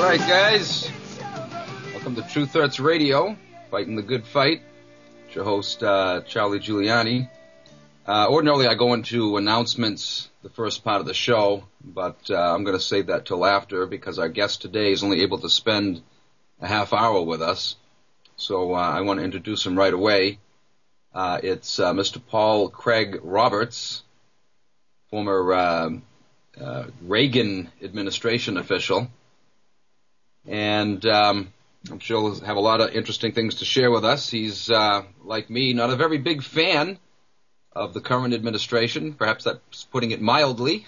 right, guys. Welcome to Truth Hurts Radio, fighting the good fight. It's your host, Charlie Giuliani. Ordinarily, I go into announcements the first part of the show, but I'm going to save that till after because our guest today is only able to spend a half hour with us. So I want to introduce him right away. It's Mr. Paul Craig Roberts, former Reagan administration official. And I'm sure he'll have a lot of interesting things to share with us. He's, like me, not a very big fan of the current administration. Perhaps that's putting it mildly.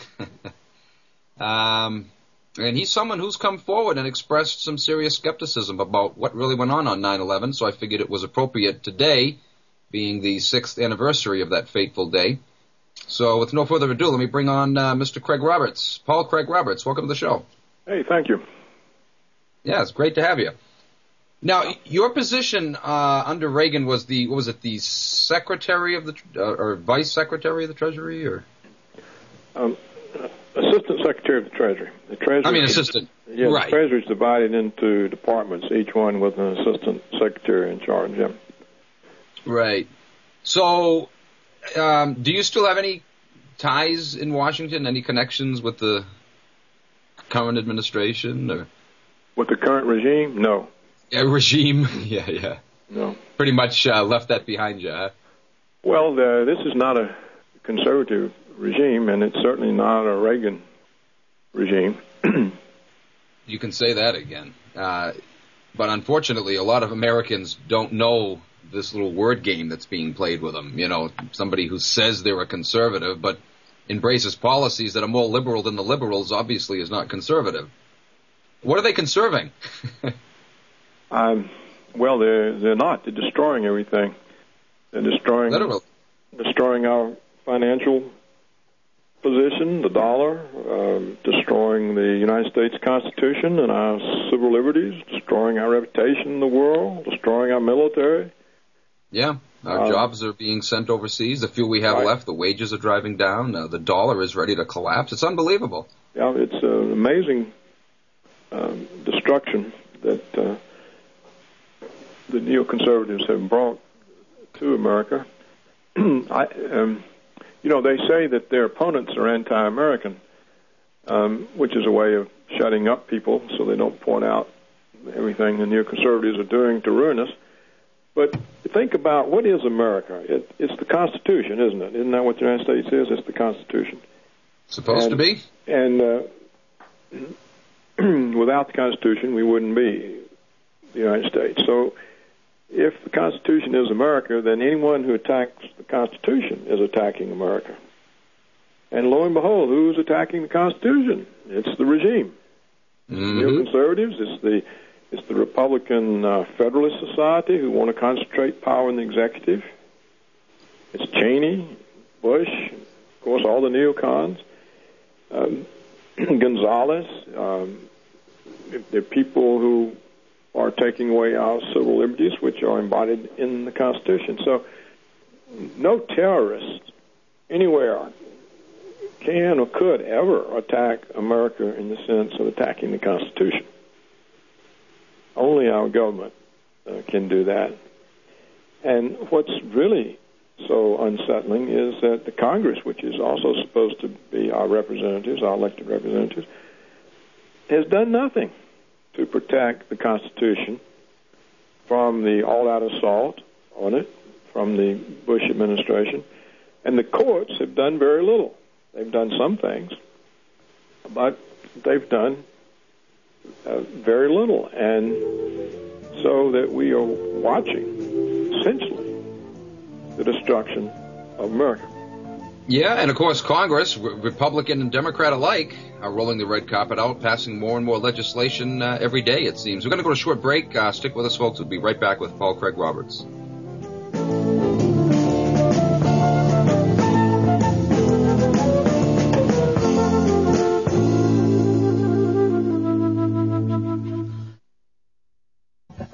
And he's someone who's come forward and expressed some serious skepticism about what really went on 9/11, so I figured it was appropriate today, being the 6th anniversary of that fateful day. So with no further ado, let me bring on Mr. Craig Roberts. Paul Craig Roberts, welcome to the show. Hey, thank you. Yeah, it's great to have you. Now, your position under Reagan was the Secretary of the, or Vice Secretary of the Treasury, or? Assistant Secretary of the Treasury. Assistant. Yeah, right. The Treasury is divided into departments, each one with an Assistant Secretary in charge. Yeah. Right. So, do you still have any ties in Washington, any connections with the current administration, or? With the current regime? No. Yeah, regime? Yeah. No. Pretty much left that behind you, huh? Well, this is not a conservative regime, and it's certainly not a Reagan regime. You can say that again. But unfortunately, a lot of Americans don't know this little word game that's being played with them. You know, somebody who says they're a conservative but embraces policies that are more liberal than the liberals obviously is not conservative. What are they conserving? Well, they're not. They're destroying everything. They're destroying our financial position, the dollar, destroying the United States Constitution and our civil liberties, destroying our reputation in the world, destroying our military. Yeah, our jobs are being sent overseas. The few we have left, the wages are driving down. The dollar is ready to collapse. It's unbelievable. Yeah, it's an amazing destruction that the neoconservatives have brought to America. They say that their opponents are anti-American, which is a way of shutting up people so they don't point out everything the neoconservatives are doing to ruin us. But think about, what is America? It's the Constitution, isn't it? Isn't that what the United States is? It's the Constitution. Supposed to be. And without the Constitution, we wouldn't be the United States. So if the Constitution is America, then anyone who attacks the Constitution is attacking America. And lo and behold, who's attacking the Constitution? It's the regime. Mm-hmm. Neoconservatives, it's the Republican Federalist Society who want to concentrate power in the executive. It's Cheney, Bush, of course, all the neocons. Gonzalez. They're people who are taking away our civil liberties, which are embodied in the Constitution. So no terrorist anywhere can or could ever attack America in the sense of attacking the Constitution. Only our government can do that. And what's really so unsettling is that the Congress, which is also supposed to be our representatives, our elected representatives, has done nothing to protect the Constitution from the all-out assault on it from the Bush administration. And the courts have done very little. They've done some things, but they've done very little. And so that we are watching, essentially, the destruction of America. Yeah, and of course Congress, Republican and Democrat alike, are rolling the red carpet out, passing more and more legislation every day, it seems. We're going to go to a short break. Stick with us, folks. We'll be right back with Paul Craig Roberts.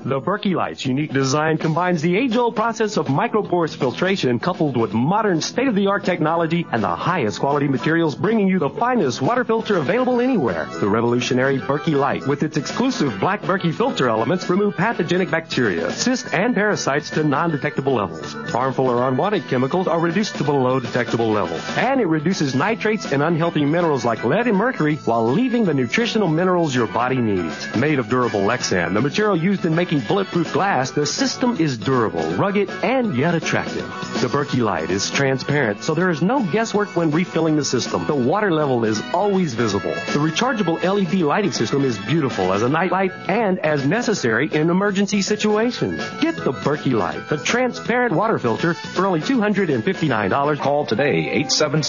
The Berkey Light's unique design combines the age-old process of microporous filtration coupled with modern state-of-the-art technology and the highest quality materials, bringing you the finest water filter available anywhere. The revolutionary Berkey Light, with its exclusive black Berkey filter elements, remove pathogenic bacteria, cysts, and parasites to non-detectable levels. Harmful or unwanted chemicals are reduced to below detectable levels. And it reduces nitrates and unhealthy minerals like lead and mercury while leaving the nutritional minerals your body needs. Made of durable Lexan, the material used in making bulletproof glass, the system is durable, rugged, and yet attractive. The Berkey Light is transparent, so there is no guesswork when refilling the system. The water level is always visible. The rechargeable LED lighting system is beautiful as a night light and as necessary in emergency situations. Get the Berkey Light, the transparent water filter, for only $259. Call today,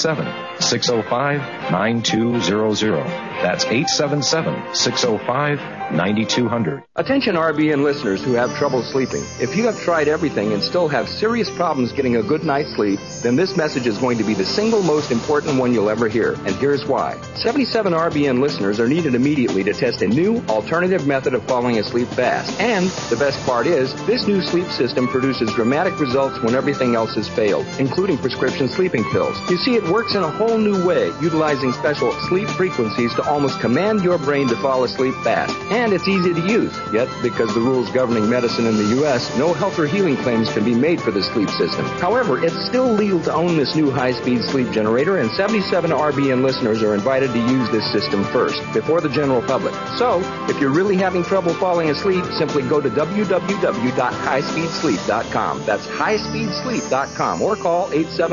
877-605-9200. That's 877-605-9200. Attention RBN listeners who have trouble sleeping. If you have tried everything and still have serious problems getting a good night's sleep, then this message is going to be the single most important one you'll ever hear. And here's why. 77 RBN listeners are needed immediately to test a new alternative method of falling asleep fast. And the best part is, this new sleep system produces dramatic results when everything else has failed, including prescription sleeping pills. You see, it works in a whole new way, utilizing special sleep frequencies to almost command your brain to fall asleep fast. And it's easy to use. Yet, because the rules governing medicine in the U.S., no health or healing claims can be made for this sleep system. However, it's still legal to own this new high-speed sleep generator, and 77 RBN listeners are invited to use this system first, before the general public. So, if you're really having trouble falling asleep, simply go to www.highspeedsleep.com. That's highspeedsleep.com, or call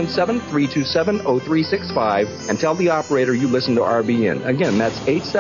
877-327-0365 and tell the operator you listen to RBN. Again, that's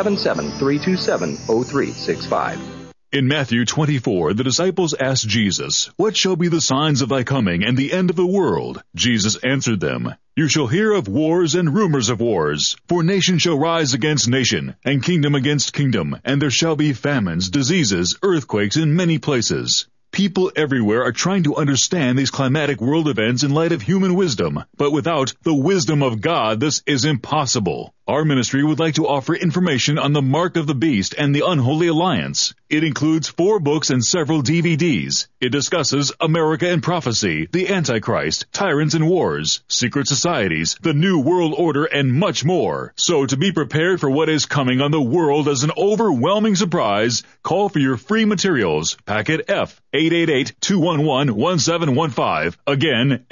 877-327-0365. In Matthew 24, the disciples asked Jesus, "What shall be the signs of thy coming and the end of the world?" Jesus answered them, "You shall hear of wars and rumors of wars. For nation shall rise against nation, and kingdom against kingdom, and there shall be famines, diseases, earthquakes in many places." People everywhere are trying to understand these climatic world events in light of human wisdom, but without the wisdom of God, this is impossible. Our ministry would like to offer information on the Mark of the Beast and the Unholy Alliance. It includes 4 books and several DVDs. It discusses America and prophecy, the Antichrist, tyrants and wars, secret societies, the New World Order, and much more. So to be prepared for what is coming on the world as an overwhelming surprise, call for your free materials. Packet F, 888-211-1715. Again,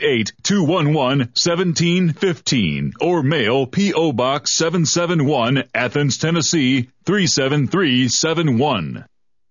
888-211-1715. Or mail P.O. Box 771, Athens, Tennessee, 37371.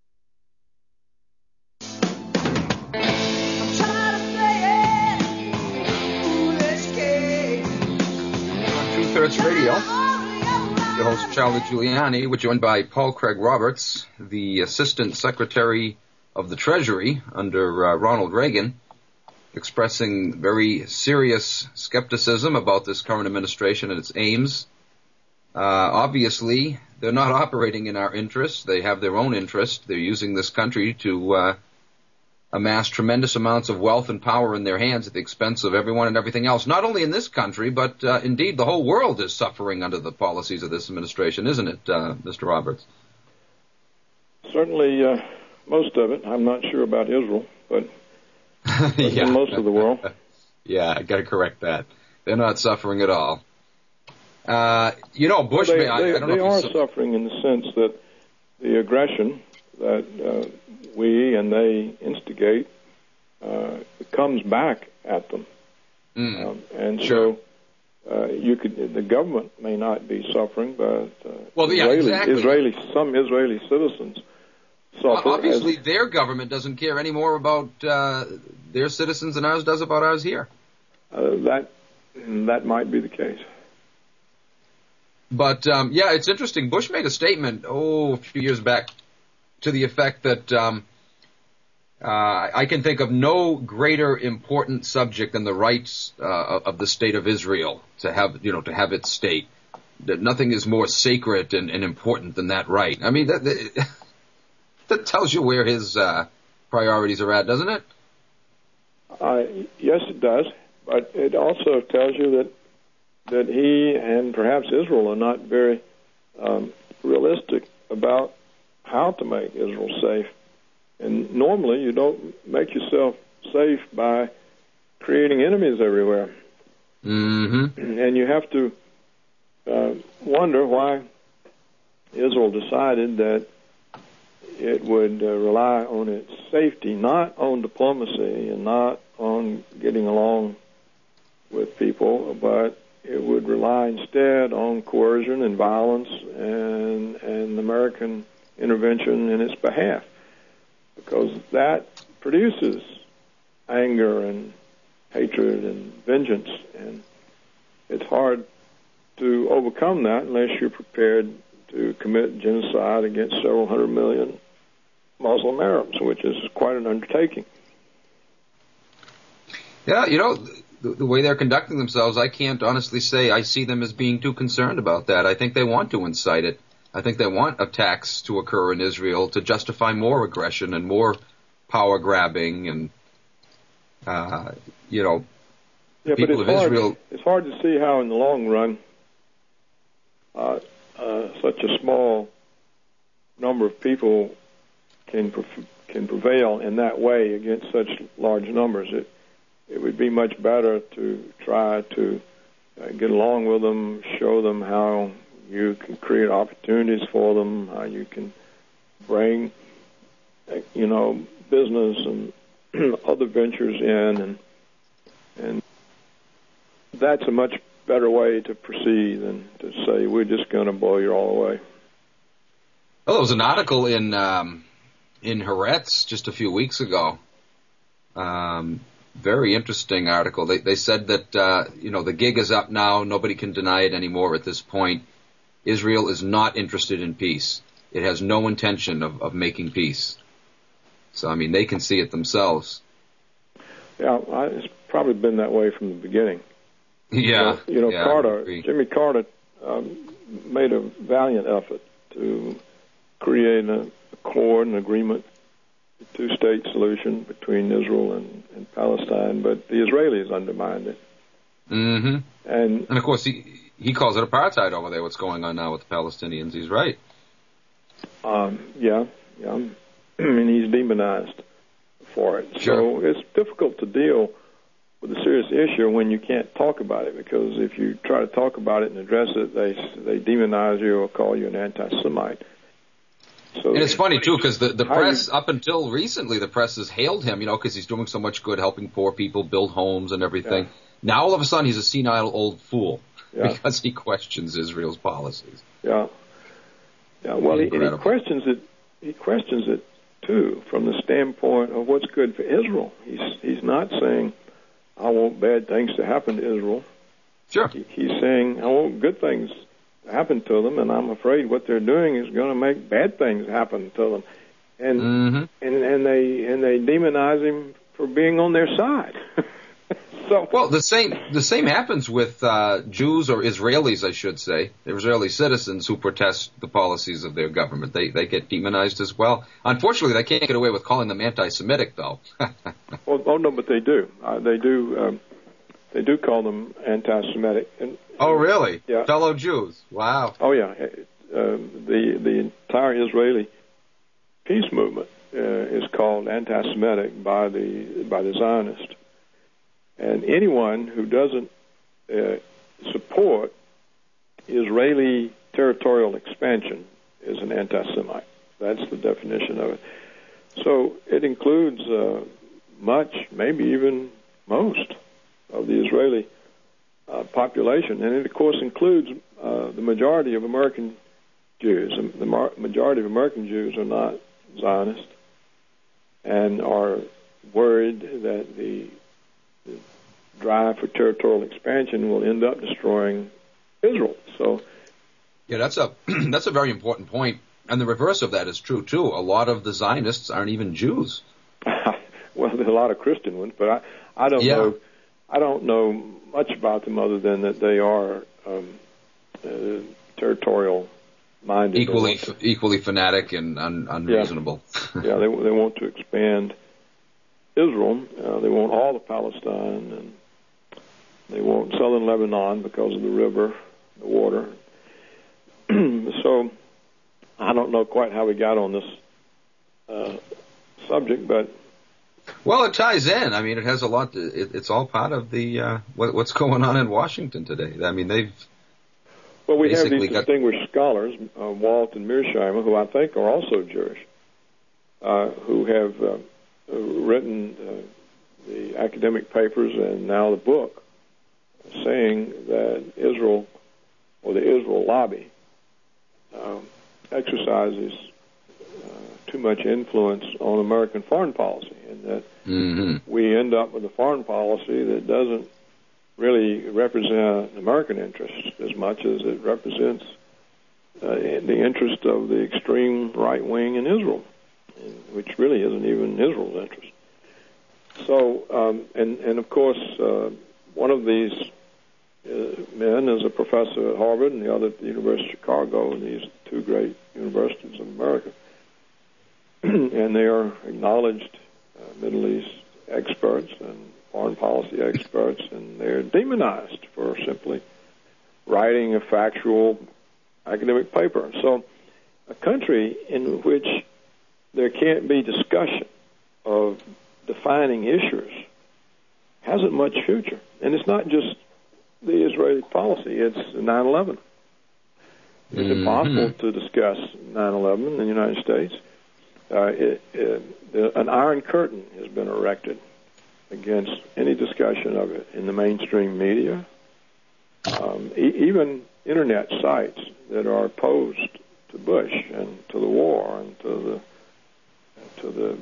Two-Thirds Radio. Your host, Charlie Giuliani. We're joined by Paul Craig Roberts, the Assistant Secretary of the Treasury under Ronald Reagan, expressing very serious skepticism about this current administration and its aims. Obviously, they're not operating in our interest. They have their own interest. They're using this country to amass tremendous amounts of wealth and power in their hands at the expense of everyone and everything else. Not only in this country, but indeed the whole world is suffering under the policies of this administration, isn't it, Mr. Roberts? Certainly, most of it. I'm not sure about Israel, but yeah. In most of the world. Yeah, I got to correct that. They're not suffering at all. Bush. They are suffering in the sense that the aggression that we and they instigate comes back at them, and sure. So the government may not be suffering, but exactly. Some Israeli citizens suffer. Obviously, their government doesn't care any more about their citizens than ours does about ours here. That might be the case. But, it's interesting. Bush made a statement, a few years back, to the effect that I can think of no greater important subject than the rights of the state of Israel to have its state. That nothing is more sacred and important than that right. I mean, that tells you where his priorities are at, doesn't it? Yes, it does. But it also tells you that he and perhaps Israel are not very realistic about how to make Israel safe And normally you don't make yourself safe by creating enemies everywhere. Mm-hmm. And you have to wonder why Israel decided that it would rely on its safety, not on diplomacy and not on getting along with people, but it would rely instead on coercion and violence and American intervention in its behalf, because that produces anger and hatred and vengeance, and it's hard to overcome that unless you're prepared to commit genocide against several 100 million Muslim Arabs, which is quite an undertaking. Yeah, the way they're conducting themselves, I can't honestly say I see them as being too concerned about that. I think they want to incite it. I think they want attacks to occur in Israel to justify more aggression and more power grabbing and, Yeah, people but of Israel. It's hard to see how in the long run such a small number of people can prevail in that way against such large numbers. It would be much better to try to get along with them, show them how you can create opportunities for them, how you can bring, business and other ventures in, and that's a much better way to proceed than to say we're just going to blow you all away. Well, there was an article in Haaretz just a few weeks ago. Very interesting article. They said that the gig is up now. Nobody can deny it anymore at this point. Israel is not interested in peace. It has no intention of making peace. So, I mean, they can see it themselves. Yeah, it's probably been that way from the beginning. Yeah. Jimmy Carter made a valiant effort to create an accord, an agreement, a two-state solution between Israel and Palestine, but the Israelis undermined it. Mm-hmm. And of course, he calls it apartheid over there, what's going on now with the Palestinians. He's right. Yeah. I mean, he's demonized for it. Sure. So it's difficult to deal with a serious issue when you can't talk about it, because if you try to talk about it and address it, they demonize you or call you an anti-Semite. So, and it's funny, too, because the press, up until recently, the press has hailed him, because he's doing so much good helping poor people build homes and everything. Yeah. Now, all of a sudden, he's a senile old fool because he questions Israel's policies. Yeah. Well, he questions it. He questions it, too, from the standpoint of what's good for Israel. He's not saying, I want bad things to happen to Israel. Sure. He's saying, I want good things to happen to them, and I'm afraid what they're doing is going to make bad things happen to them. And and they demonize him for being on their side. Well, the same happens with Jews or Israelis, I should say, Israeli citizens who protest the policies of their government. They get demonized as well. Unfortunately, they can't get away with calling them anti-Semitic, though. No, but they do. They do call them anti-Semitic. Oh, really? Yeah. Fellow Jews. Wow. Oh, yeah. The entire Israeli peace movement is called anti-Semitic by the Zionists. And anyone who doesn't support Israeli territorial expansion is an anti-Semite. That's the definition of it. So it includes much, maybe even most, of the Israeli population. And it, of course, includes the majority of American Jews. The majority of American Jews are not Zionist and are worried that the drive for territorial expansion will end up destroying Israel. So, yeah, that's a very important point. And the reverse of that is true too. A lot of the Zionists aren't even Jews. Well, there's a lot of Christian ones, but I don't know. I don't know much about them other than that they are territorial minded. Equally fanatic and unreasonable. Yeah, they want to expand Israel. They want all of Palestine, and they want southern Lebanon because of the river, the water. So I don't know quite how we got on this subject, but well, it ties in. I mean, it has a lot. It's all part of the what's going on in Washington today. I mean, they've we have basically these distinguished scholars, Walt and Mearsheimer, who I think are also Jewish, who have written the academic papers and now the book, saying that Israel, or the Israel lobby, exercises too much influence on American foreign policy, and that we end up with a foreign policy that doesn't really represent American interests as much as it represents the interest of the extreme right wing in Israel, which really isn't even Israel's interest. So, and of course, one of these men is a professor at Harvard and the other at the University of Chicago, and these two great universities in America. And they are acknowledged Middle East experts and foreign policy experts, and they're demonized for simply writing a factual academic paper. So a country in which there can't be discussion of defining issues hasn't much future. And it's not just the Israeli policy, it's 9/11. It's impossible to discuss 9/11 in the United States. An iron curtain has been erected against any discussion of it in the mainstream media. Even internet sites that are opposed to Bush and to the war and to the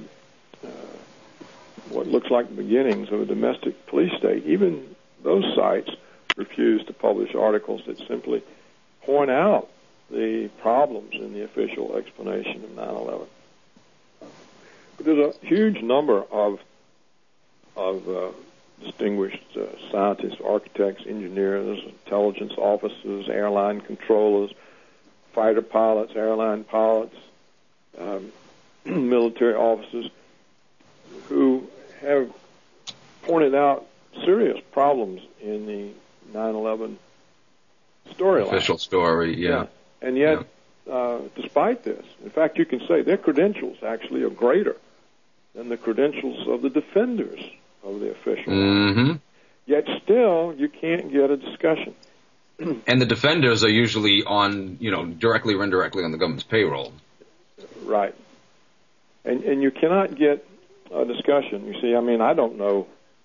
what looks like the beginnings of a domestic police state, even those sites refuse to publish articles that simply point out the problems in the official explanation of 9/11. But there's a huge number of distinguished scientists, architects, engineers, intelligence officers, airline controllers, fighter pilots, airline pilots, military officers, who have pointed out serious problems in the 9/11 storyline. Official story, yeah. And yet, despite this, in fact, you can say their credentials actually are greater than the credentials of the defenders of the official. Yet still, you can't get a discussion. And the defenders are usually on, directly or indirectly on the government's payroll. Right. And you cannot get a discussion. You see, I mean, I don't know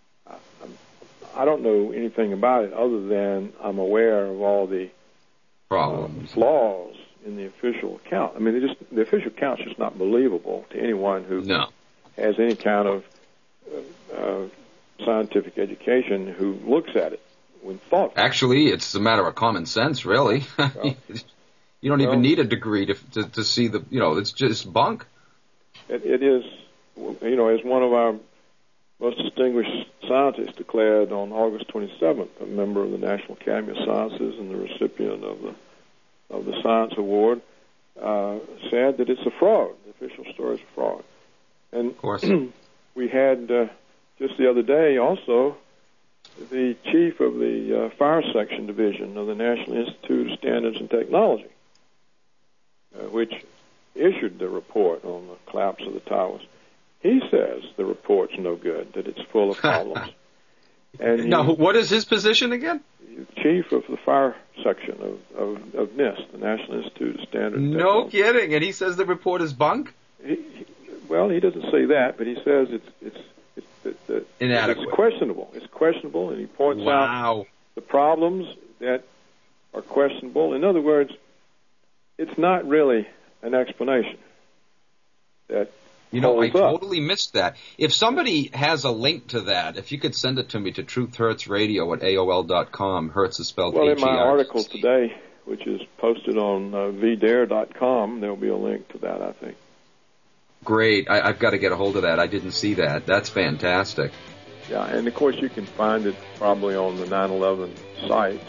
anything about it other than I'm aware of all the problems, flaws in the official account. I mean, the official account is just not believable to anyone who has any kind of scientific education who looks at it when thoughtful. Actually, it's a matter of common sense, really. You don't even need a degree to see it's just bunk. It is, as one of our most distinguished scientists declared on August 27th, a member of the National Academy of Sciences and the recipient of the Science Award, said that it's a fraud. The official story is a fraud. And of course. We had just the other day also the chief of the Fire Section Division of the National Institute of Standards and Technology, which issued the report on the collapse of the towers. He says the report's no good, that it's full of problems. And now, what is his position again? Chief of the Fire Section of NIST, the National Institute of Standards and Technology. No kidding, and he says the report is bunk? He doesn't say that, but he says it's inadequate. It's questionable. It's questionable, and he points out the problems that are questionable. In other words, it's not really an explanation that I totally missed that. If somebody has a link to that, if you could send it to me to truthhurtsradio@AOL.com. Hertz is spelled H-E-R-T-Z. Well, in my article today, which is posted on VDare.com, there'll be a link to that, I think. Great. I've got to get a hold of that. I didn't see that. That's fantastic. Yeah, and of course you can find it probably on the 9/11 sites.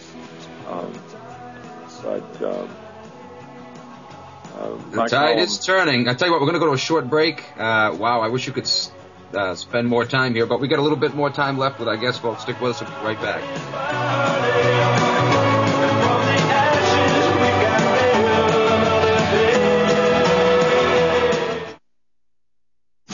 The tide is turning. I tell you what, we're going to go to a short break. Wow, I wish you could spend more time here, but we got a little bit more time left with our guest folks. Stick with us. We'll be right back.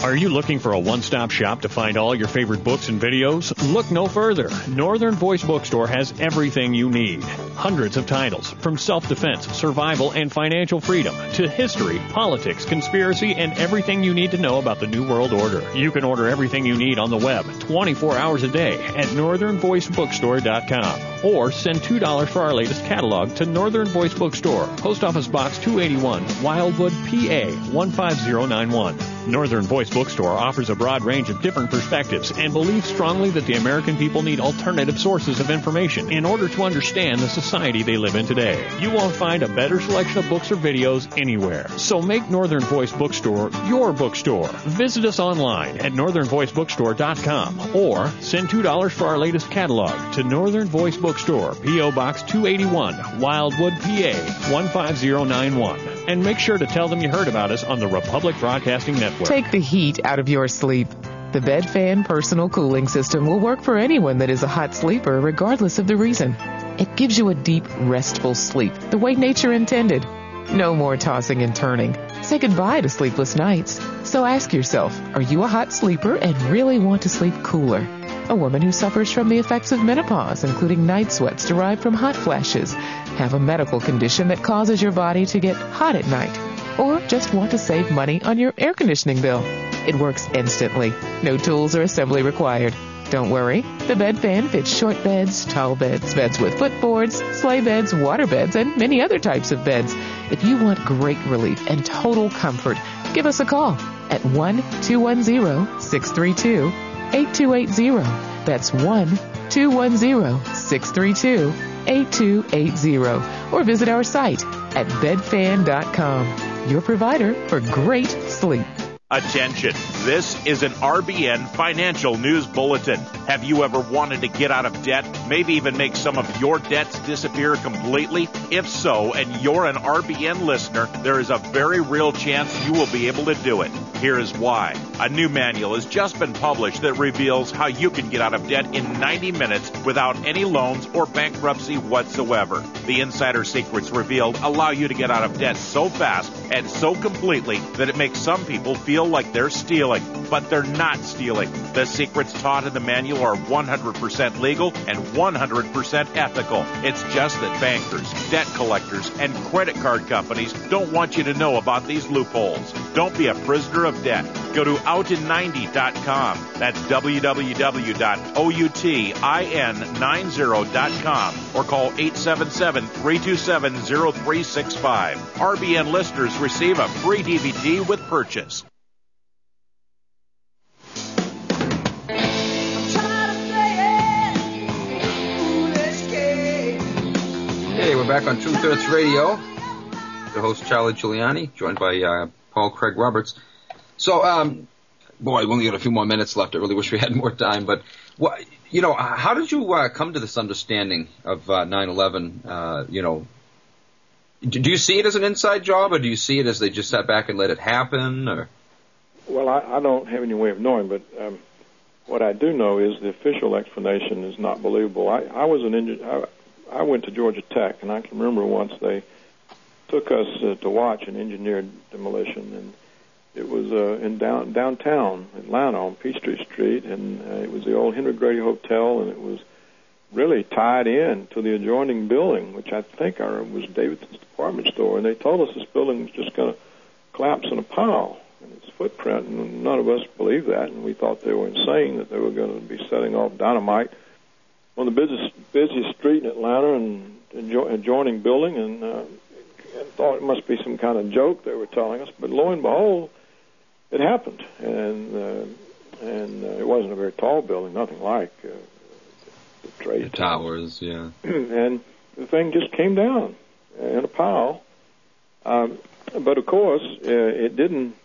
Are you looking for a one-stop shop to find all your favorite books and videos? Look no further. Northern Voice Bookstore has everything you need. Hundreds of titles, from self-defense, survival, and financial freedom, to history, politics, conspiracy, and everything you need to know about the New World Order. You can order everything you need on the web 24 hours a day at northernvoicebookstore.com. Or send $2 for our latest catalog to Northern Voice Bookstore, Post Office Box 281, Wildwood, PA 15091. Northern Voice Bookstore offers a broad range of different perspectives and believes strongly that the American people need alternative sources of information in order to understand the society they live in today. You won't find a better selection of books or videos anywhere. So make Northern Voice Bookstore your bookstore. Visit us online at northernvoicebookstore.com or send $2 for our latest catalog to Northern Voice Bookstore, P.O. Box 281, Wildwood, PA 15091. And make sure to tell them you heard about us on the Republic Broadcasting Network. Take the heat out of your sleep. The Bed Fan Personal Cooling System will work for anyone that is a hot sleeper, regardless of the reason. It gives you a deep, restful sleep, the way nature intended. No more tossing and turning. Say goodbye to sleepless nights. So ask yourself, are you a hot sleeper and really want to sleep cooler? A woman who suffers from the effects of menopause, including night sweats derived from hot flashes, have a medical condition that causes your body to get hot at night, or just want to save money on your air conditioning bill. It works instantly. No tools or assembly required. Don't worry. The Bed Fan fits short beds, tall beds, beds with footboards, sleigh beds, water beds, and many other types of beds. If you want great relief and total comfort, give us a call at 1-210-632-8280. That's 1-210-632-8280. Or visit our site at bedfan.com. Your provider for great sleep. Attention, this is an RBN Financial News Bulletin. Have you ever wanted to get out of debt, maybe even make some of your debts disappear completely? If so, and you're an RBN listener, there is a very real chance you will be able to do it. Here is why. A new manual has just been published that reveals how you can get out of debt in 90 minutes without any loans or bankruptcy whatsoever. The insider secrets revealed allow you to get out of debt so fast and so completely that it makes some people feel like they're stealing, but they're not stealing. The secrets taught in the manual are 100% legal and 100% ethical. It's just that bankers, debt collectors, and credit card companies don't want you to know about these loopholes. Don't be a prisoner of debt. Go to outin90.com. That's www.outin90.com or call 877-327-0365. RBN listeners receive a free DVD with purchase. Hey, we're back on Truth Hurts Radio. The host, Charlie Giuliani, joined by Paul Craig Roberts. So, boy, we only got a few more minutes left. I really wish we had more time. But, how did you come to this understanding of 9/11? Do you see it as an inside job, or do you see it as they just sat back and let it happen? Or? Well, I don't have any way of knowing, but what I do know is the official explanation is not believable. I was an engineer. I went to Georgia Tech, and I can remember once they took us to watch an engineered demolition, and it was in downtown Atlanta on Peachtree Street, and it was the old Henry Grady Hotel, and it was really tied in to the adjoining building, which I think was Davidson's department store, and they told us this building was just going to collapse in a pile in its footprint, and none of us believed that, and we thought they were insane, that they were going to be setting off dynamite on the busiest street in Atlanta and adjoining building, and thought it must be some kind of joke they were telling us. But lo and behold, it happened, and it wasn't a very tall building, nothing like the trade towers, yeah. And the thing just came down in a pile. But of course, it didn't.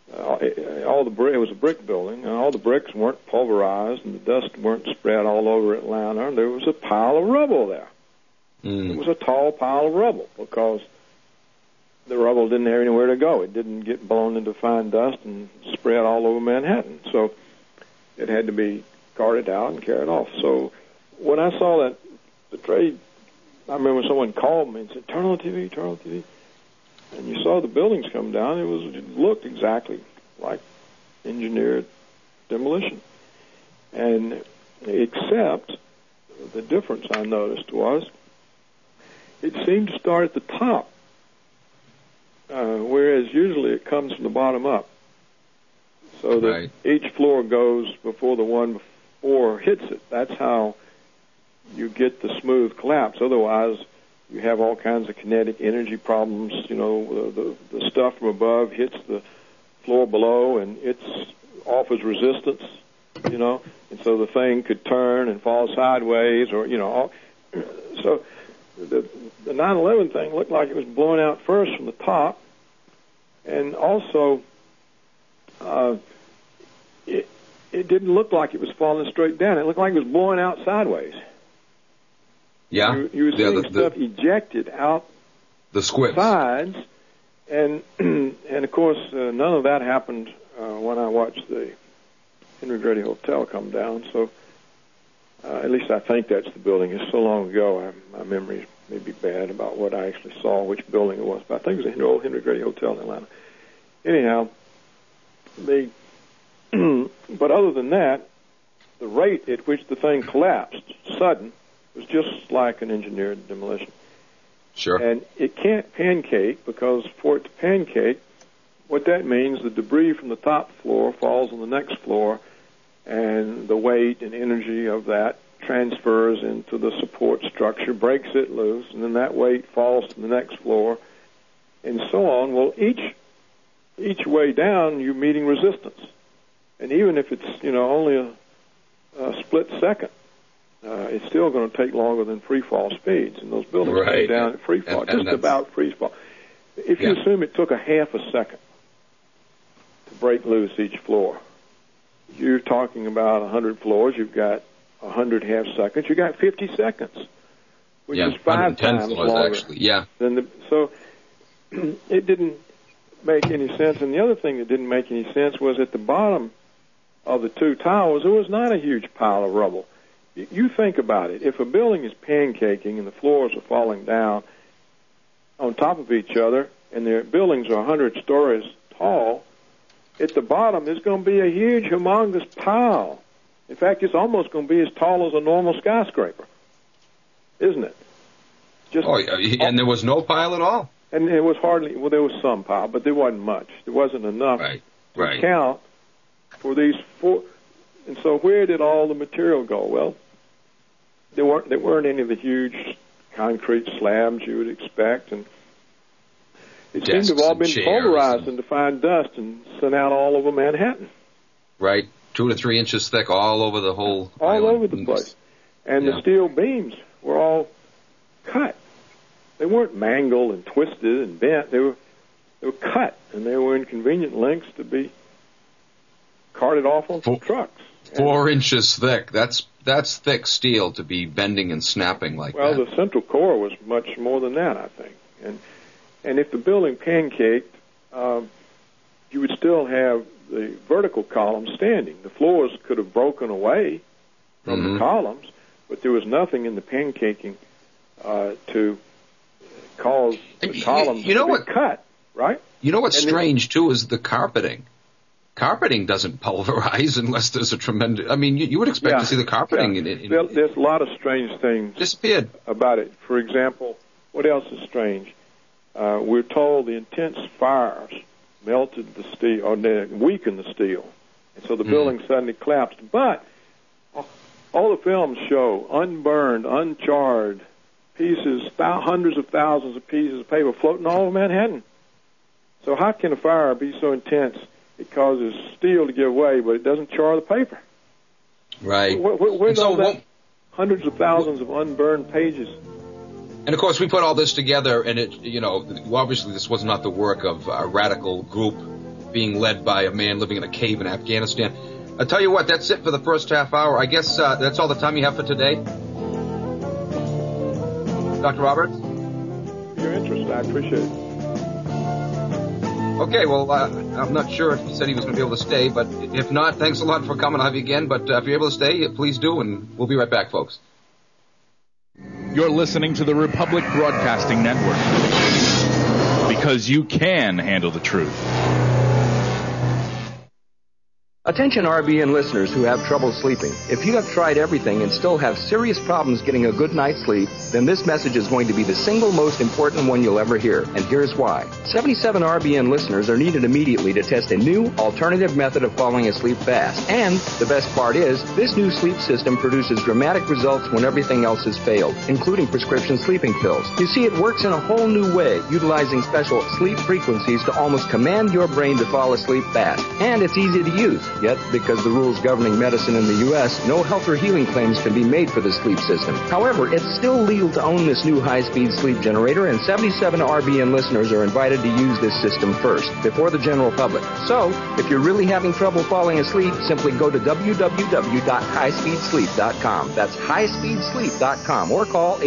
It was a brick building, and all the bricks weren't pulverized, and the dust weren't spread all over Atlanta. There was a pile of rubble there. It was a tall pile of rubble because the rubble didn't have anywhere to go. It didn't get blown into fine dust and spread all over Manhattan. So it had to be carted out and carried off. So when I saw that, the trade, I remember someone called me and said, turn on the TV, turn on the TV. And you saw the buildings come down. It looked exactly like engineered demolition. And except the difference I noticed was it seemed to start at the top, whereas usually it comes from the bottom up. So that each floor goes before the one before hits it. That's how you get the smooth collapse. Otherwise, you have all kinds of kinetic energy problems. You know, the stuff from above hits the floor below, and it's offers resistance, you know, and so the thing could turn and fall sideways, or, you know, so the 9/11 thing looked like it was blowing out first from the top, and also it didn't look like it was falling straight down. It looked like it was blowing out sideways. Yeah, you were seeing stuff ejected out the squibs sides, and of course none of that happened when I watched the Henry Grady Hotel come down. So at least I think that's the building. It's so long ago, my memory may be bad about what I actually saw, which building it was. But I think it was the old Henry Grady Hotel in Atlanta. Anyhow, but other than that, the rate at which the thing collapsed, sudden, was just like an engineered demolition. Sure. And it can't pancake, because for it to pancake, what that means, the debris from the top floor falls on the next floor, and the weight and energy of that transfers into the support structure, breaks it loose, and then that weight falls to the next floor, and so on. Well, each way down, you're meeting resistance. And even if it's, you know, only a split second, it's still going to take longer than free fall speeds, and those buildings come down at free fall, just about free fall. If you assume it took a half a second to break loose each floor, you're talking about 100 floors. You've got 100 half seconds. You got 50 seconds, which is 5 times longer. Actually. Yeah. So it didn't make any sense. And the other thing that didn't make any sense was at the bottom of the two towers, there was not a huge pile of rubble. You think about it. If a building is pancaking and the floors are falling down on top of each other, and their buildings are 100 stories tall, at the bottom there's going to be a huge, humongous pile. In fact, it's almost going to be as tall as a normal skyscraper, isn't it? And there was no pile at all? And it was hardly, well, there was some pile, but there wasn't much. There wasn't enough to count for these four. And so where did all the material go? Well, there weren't any of the huge concrete slabs you would expect, and it seemed to have all been pulverized into fine dust and sent out all over Manhattan. Right, 2 to 3 inches thick, all over the whole all island. over the place. And the steel beams were all cut. They weren't mangled and twisted and bent. They were cut, and they were in convenient lengths to be carted off on trucks. 4 inches thick. That's thick steel to be bending and snapping like that. Well, the central core was much more than that, I think. And if the building pancaked, you would still have the vertical columns standing. The floors could have broken away from the columns, but there was nothing in the pancaking to cause the columns to be cut, right? You know what's strange, too, is the carpeting. Carpeting doesn't pulverize unless there's a tremendous... I mean, you would expect to see the carpeting in it. There's a lot of strange things disappeared about it. For example, what else is strange? We're told the intense fires melted the steel, or weakened the steel, and so the building suddenly collapsed. But all the films show unburned, uncharred pieces, hundreds of thousands of pieces of paper floating all over Manhattan. So how can a fire be so intense it causes steel to give way, but it doesn't char the paper? Right. Where's all that? Hundreds of thousands of unburned pages. And of course, we put all this together, and obviously this was not the work of a radical group being led by a man living in a cave in Afghanistan. I'll tell you what, that's it for the first half hour. I guess that's all the time you have for today. Dr. Roberts? Your interest, I appreciate it. Okay, well, I'm not sure if he said he was going to be able to stay, but if not, thanks a lot for coming. I'll have you again, but if you're able to stay, please do, and we'll be right back, folks. You're listening to the Republic Broadcasting Network, because you can handle the truth. Attention RBN listeners who have trouble sleeping. If you have tried everything and still have serious problems getting a good night's sleep, then this message is going to be the single most important one you'll ever hear. And here's why. 77 RBN listeners are needed immediately to test a new alternative method of falling asleep fast. And the best part is, this new sleep system produces dramatic results when everything else has failed, including prescription sleeping pills. You see, it works in a whole new way, utilizing special sleep frequencies to almost command your brain to fall asleep fast. And it's easy to use. Yet, because the rules governing medicine in the U.S., no health or healing claims can be made for the sleep system. However, it's still legal to own this new high-speed sleep generator, and 77 RBN listeners are invited to use this system first, before the general public. So, if you're really having trouble falling asleep, simply go to www.highspeedsleep.com. That's highspeedsleep.com, or call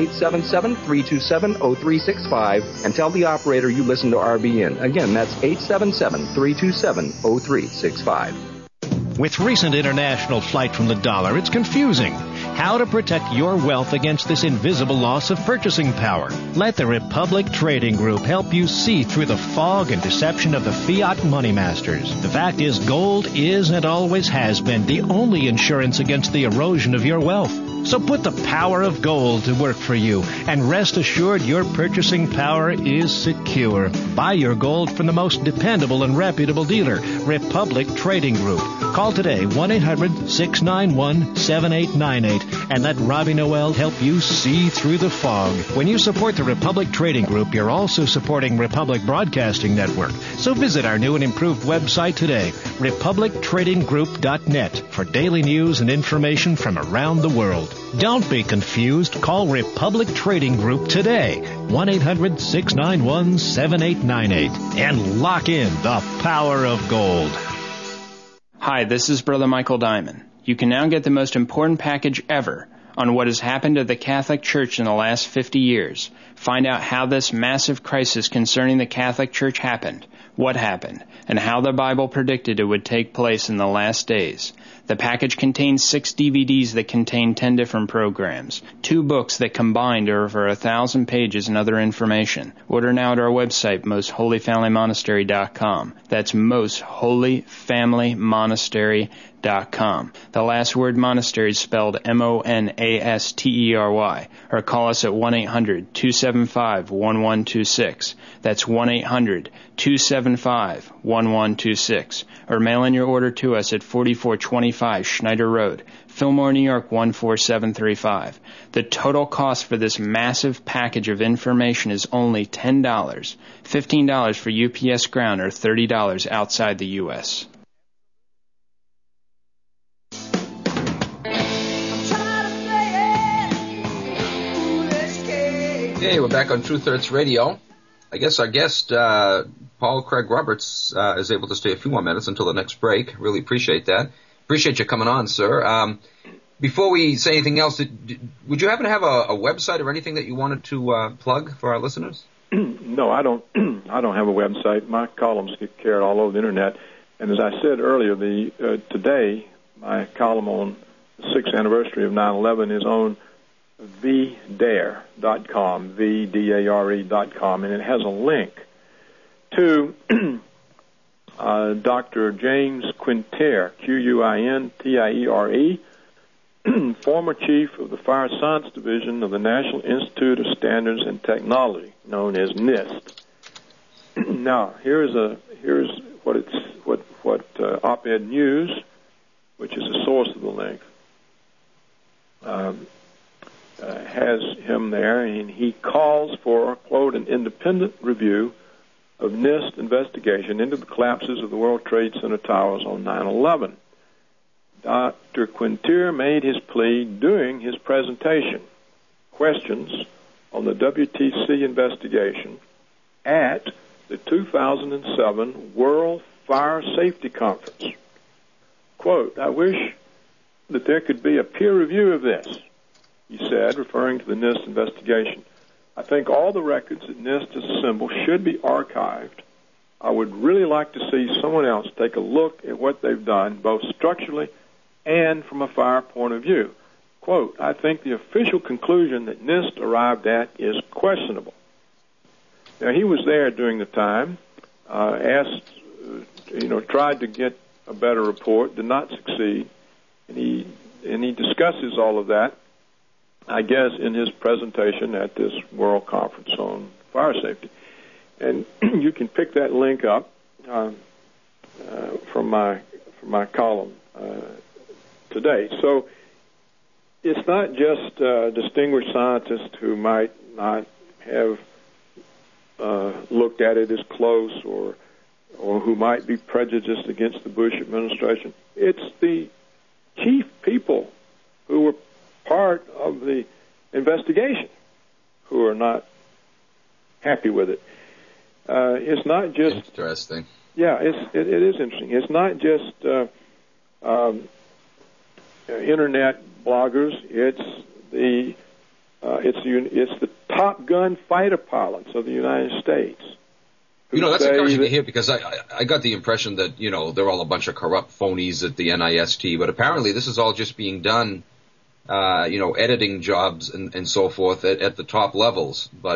877-327-0365 and tell the operator you listen to RBN. Again, that's 877-327-0365. With recent international flight from the dollar, it's confusing. How to protect your wealth against this invisible loss of purchasing power. Let the Republic Trading Group help you see through the fog and deception of the fiat money masters. The fact is, gold is and always has been the only insurance against the erosion of your wealth. So put the power of gold to work for you, and rest assured your purchasing power is secure. Buy your gold from the most dependable and reputable dealer, Republic Trading Group. Call today, 1-800-691-7898, and let Robbie Noel help you see through the fog. When you support the Republic Trading Group, you're also supporting Republic Broadcasting Network. So visit our new and improved website today, republictradinggroup.net, for daily news and information from around the world. Don't be confused. Call Republic Trading Group today, 1-800-691-7898, and lock in the power of gold. Hi, this is Brother Michael Diamond. You can now get the most important package ever on what has happened to the Catholic Church in the last 50 years. Find out how this massive crisis concerning the Catholic Church happened, what happened, and how the Bible predicted it would take place in the last days. The package contains 6 DVDs that contain 10 different programs, 2 books that combined are over 1,000 pages and other information. Order now at our website, mostholyfamilymonastery.com. That's mostholyfamilymonastery.com. The last word monastery is spelled M-O-N-A-S-T-E-R-Y. Or call us at 1-800-275-1126. That's 1-800-275-1126. Or mail in your order to us at 4425 Schneider Road, Fillmore, New York 14735. The total cost for this massive package of information is only $10, $15 for UPS Ground, or $30 outside the U.S. Hey, we're back on Truth Hurts Radio. I guess our guest, Paul Craig Roberts, is able to stay a few more minutes until the next break. Really appreciate that. Appreciate you coming on, sir. Before we say anything else, would you happen to have a website or anything that you wanted to plug for our listeners? No, I don't. I don't have a website. My columns get carried all over the internet. And as I said earlier, today my column on the 6th anniversary of 9/11 is on vdare.com, vdare.com, and it has a link to Dr. James Quintier, Quintiere, former chief of the Fire Science Division of the National Institute of Standards and Technology, known as NIST. Now, here's what Op-Ed News, which is the source of the link, has him there, and he calls for, quote, an independent review of NIST investigation into the collapses of the World Trade Center towers on 9/11. Dr. Quintier made his plea during his presentation, Questions on the WTC Investigation, at the 2007 World Fire Safety Conference. Quote, I wish that there could be a peer review of this, he said, referring to the NIST investigation. I think all the records that NIST has assembled should be archived. I would really like to see someone else take a look at what they've done, both structurally and from a fire point of view. Quote, I think the official conclusion that NIST arrived at is questionable. Now, he was there during the time, tried to get a better report, did not succeed. And he discusses all of that, I guess, in his presentation at this World Conference on Fire Safety. And you can pick that link up from my column today. So it's not just distinguished scientists who might not have looked at it as close or who might be prejudiced against the Bush administration. It's the chief people who were part of the investigation who are not happy with it. It's not just interesting. Yeah, it is interesting. It's not just internet bloggers. It's the Top Gun fighter pilots of the United States. That's encouraging to hear, because I got the impression that, they're all a bunch of corrupt phonies at the NIST, but apparently this is all just being done, editing jobs and so forth at the top levels. But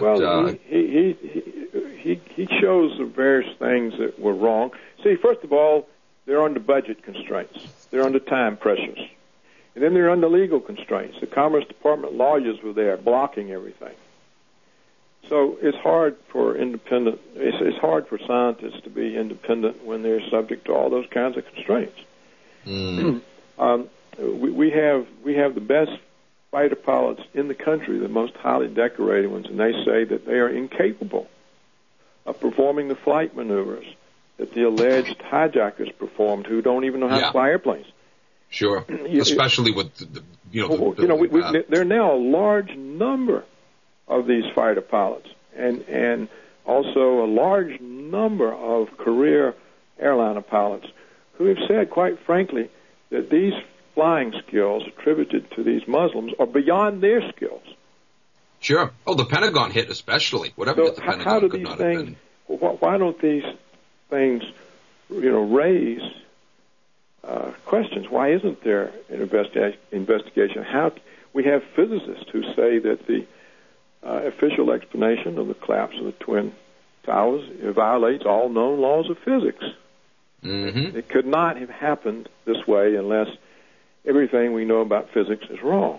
he shows the various things that were wrong. See, first of all, they're under budget constraints. They're under time pressures. And then they're under legal constraints. The Commerce Department lawyers were there blocking everything. So it's hard for it's hard for scientists to be independent when they're subject to all those kinds of constraints. We have the best fighter pilots in the country, the most highly decorated ones, and they say that they are incapable of performing the flight maneuvers that the alleged hijackers performed, who don't even know how to fly airplanes. Sure, especially with there are now a large number of these fighter pilots, and also a large number of career airliner pilots who have said, quite frankly, that these flying skills attributed to these Muslims are beyond their skills. Sure. Oh, the Pentagon hit especially. Whatever the Pentagon how do could these not things, have been. Why don't these things, raise questions? Why isn't there an investigation? We have physicists who say that the official explanation of the collapse of the Twin Towers violates all known laws of physics. Mm-hmm. It could not have happened this way unless everything we know about physics is wrong.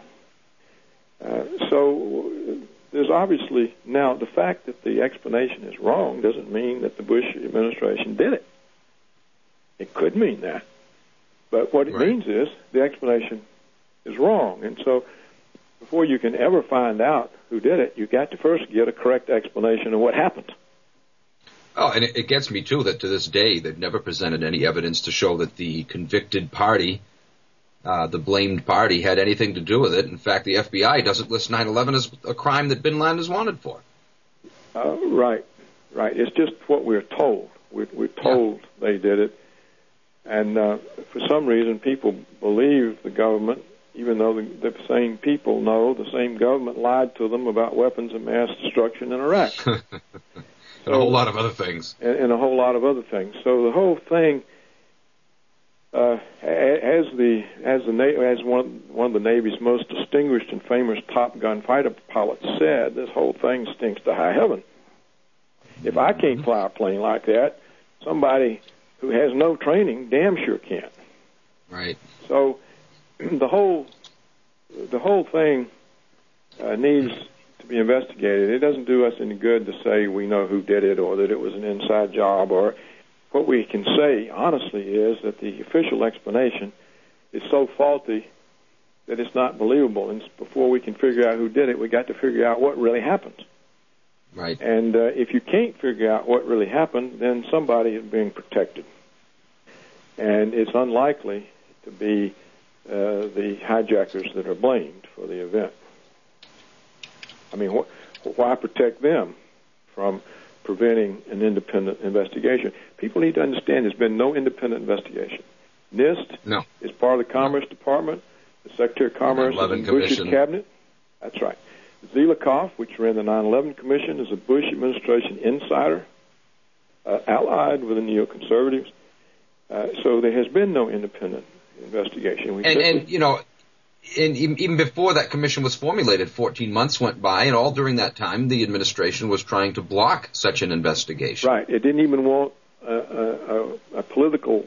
So there's obviously, now the fact that the explanation is wrong doesn't mean that the Bush administration did it. It could mean that. But what it means is the explanation is wrong. And so before you can ever find out who did it, you've got to first get a correct explanation of what happened. Oh, and it gets me, too, that to this day they've never presented any evidence to show that the convicted party, the blamed party, had anything to do with it. In fact, the FBI doesn't list 9/11 as a crime that bin Laden is wanted for. Right. It's just what we're told. We're told they did it. And for some reason, people believe the government, even though the same people know the same government lied to them about weapons of mass destruction in Iraq. And a whole lot of other things. And a whole lot of other things. So the whole thing, as one of the Navy's most distinguished and famous Top Gun fighter pilots said, this whole thing stinks to high heaven. If I can't fly a plane like that, somebody who has no training damn sure can't. Right. So the whole thing needs to be investigated. It doesn't do us any good to say we know who did it or that it was an inside job. Or what we can say honestly is that the official explanation is so faulty that it's not believable. And before we can figure out who did it, we got to figure out what really happened. Right. And if you can't figure out what really happened, then somebody is being protected. And it's unlikely to be the hijackers that are blamed for the event. I mean, why protect them from preventing an independent investigation? People need to understand there's been no independent investigation. NIST is part of the Commerce Department. The Secretary of Commerce is in Bush's cabinet. That's right. Zelikoff, which ran the 9/11 Commission, is a Bush administration insider, allied with the neoconservatives. So there has been no independent investigation. And even before that commission was formulated, 14 months went by, and all during that time, the administration was trying to block such an investigation. Right. It didn't even want a political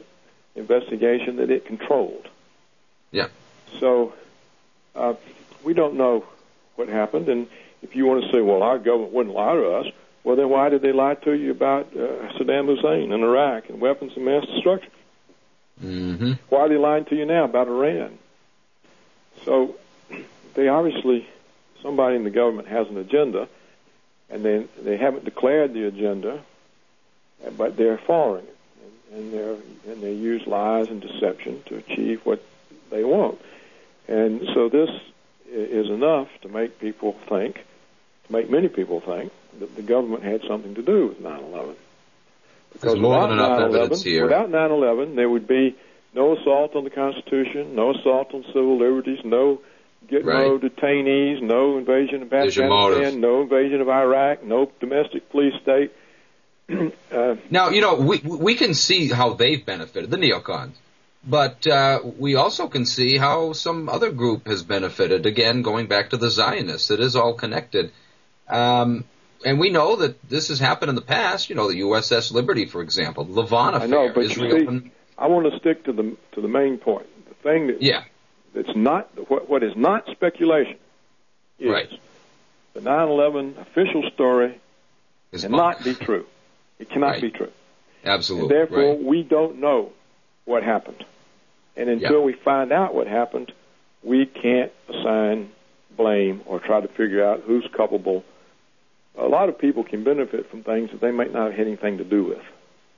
investigation that it controlled. Yeah. So we don't know what happened, and if you want to say, well, our government wouldn't lie to us, well, then why did they lie to you about Saddam Hussein and Iraq and weapons of mass destruction? Mm-hmm. Why are they lying to you now about Iran? So they obviously, somebody in the government has an agenda, and they haven't declared the agenda, but they're following it, and they use lies and deception to achieve what they want. And so this is enough to make people think, to make many people think, that the government had something to do with 9/11. Because more than enough evidence here. Without 9/11, there would be no assault on the Constitution, no assault on civil liberties, no Gitmo detainees, no invasion of Afghanistan, no invasion of Iraq, no domestic police state. Now, we can see how they've benefited, the neocons. But we also can see how some other group has benefited, again, going back to the Zionists. It is all connected. And we know that this has happened in the past. The USS Liberty, for example, the Levant affair. I know, but Israel I want to stick to the main point. The thing that's not what is not speculation is the 9/11 official story cannot be true. It cannot be true. Absolutely. And therefore, we don't know what happened. And until we find out what happened, we can't assign blame or try to figure out who's culpable. A lot of people can benefit from things that they might not have had anything to do with.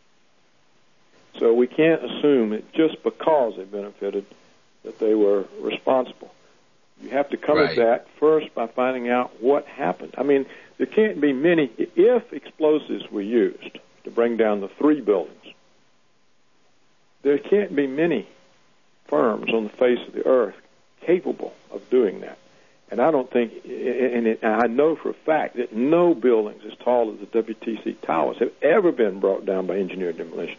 So we can't assume that just because they benefited that they were responsible. You have to come at that first by finding out what happened. I mean, there can't be many, if explosives were used to bring down the 3 buildings, there can't be many firms on the face of the earth capable of doing that. And I don't think, I know for a fact that no buildings as tall as the WTC towers have ever been brought down by engineered demolition.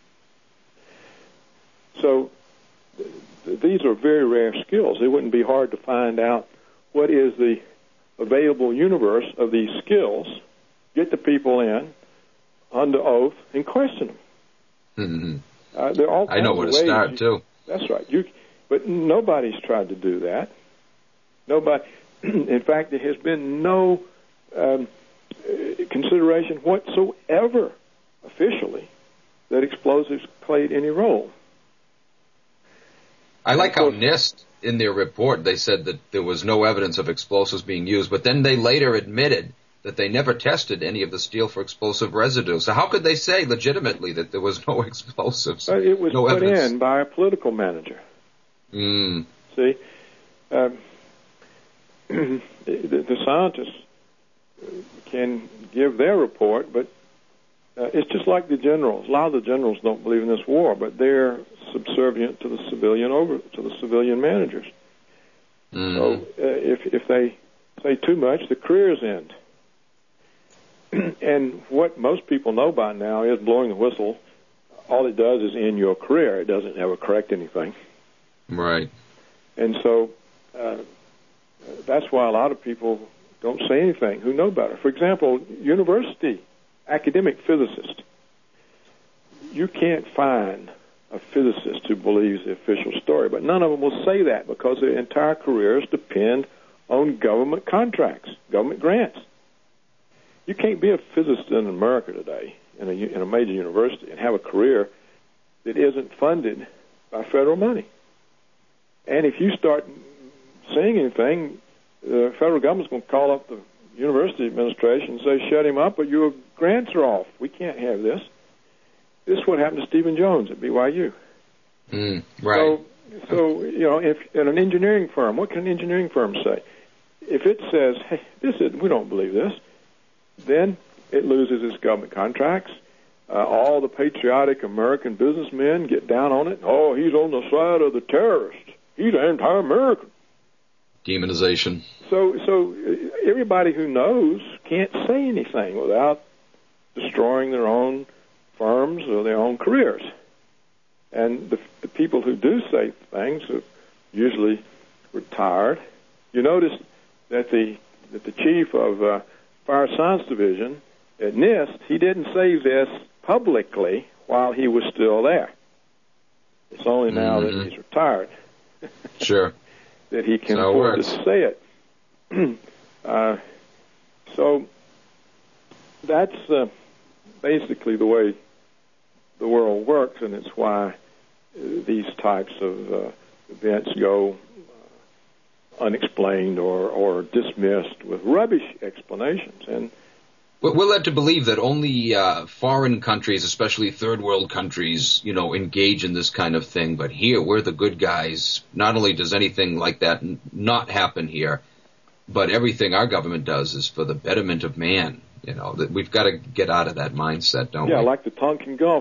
So these are very rare skills. It wouldn't be hard to find out what is the available universe of these skills, get the people in under oath, and question them. Mm-hmm. There are all I know where to start, too. That's right. But nobody's tried to do that. Nobody. In fact, there has been no consideration whatsoever, officially, that explosives played any role. I like how NIST, in their report, they said that there was no evidence of explosives being used, but then they later admitted that they never tested any of the steel for explosive residue. So how could they say legitimately that there was no explosives? It was no put evidence in by a political manager. See? The scientists can give their report, but it's just like the generals. A lot of the generals don't believe in this war, but they're subservient to the civilian managers. So if they say too much, the careers end. And what most people know by now is blowing the whistle. All it does is end your career. It doesn't ever correct anything. Right. And so that's why a lot of people don't say anything who know better. For example, university academic physicists. You can't find a physicist who believes the official story, but none of them will say that because their entire careers depend on government contracts, government grants. You can't be a physicist in America today in a major university and have a career that isn't funded by federal money. And if you start saying anything, the federal government's going to call up the university administration and say, shut him up, or your grants are off. We can't have this. This is what happened to Stephen Jones at BYU. Right. So if in an engineering firm, what can an engineering firm say? If it says, hey, we don't believe this, then it loses its government contracts. All the patriotic American businessmen get down on it. Oh, he's on the side of the terrorists. He's anti-American. Demonization. So everybody who knows can't say anything without destroying their own firms or their own careers. And the people who do say things are usually retired. You notice that the chief of Fire Science Division at NIST, he didn't say this publicly while he was still there. It's only now that he's retired sure. that he can afford to say it. So that's basically the way the world works, and it's why these types of events go unexplained or dismissed with rubbish explanations. And we're led to believe that only foreign countries, especially third world countries, engage in this kind of thing. But here, we're the good guys. Not only does anything like that not happen here, but everything our government does is for the betterment of man. That we've got to get out of that mindset, don't we? Yeah, like the Tonkin Gulf.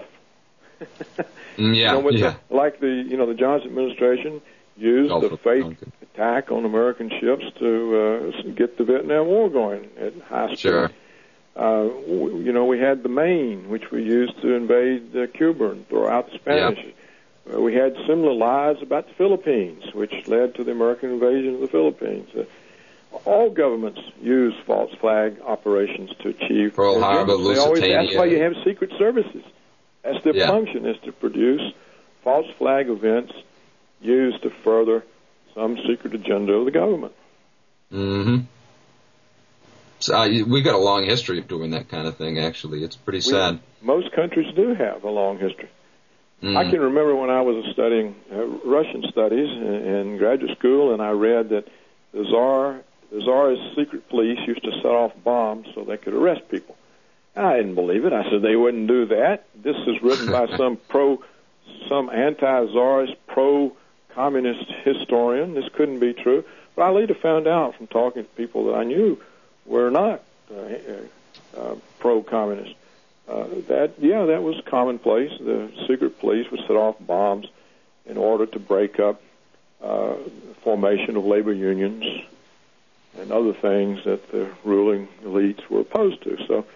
Like the Johnson administration used a fake attack on American ships to get the Vietnam War going at high speed. Sure. We had the Maine, which we used to invade Cuba and throw out the Spanish. Yeah. We had similar lies about the Philippines, which led to the American invasion of the Philippines. All governments use false flag operations to achieve Pearl Harbor, Lusitania. That's why you have secret services. That's their function, is to produce false flag events used to further some secret agenda of the government. Mm-hmm. So we've got a long history of doing that kind of thing, actually. It's pretty sad. Most countries do have a long history. I can remember when I was studying Russian studies in graduate school, and I read that the Tsar's secret police used to set off bombs so they could arrest people. I didn't believe it. I said they wouldn't do that. This is written by some anti-Tsarist, pro-communist historian. This couldn't be true. But I later found out from talking to people that I knew were not pro-communist. That was commonplace. The secret police would set off bombs in order to break up formation of labor unions and other things that the ruling elites were opposed to. So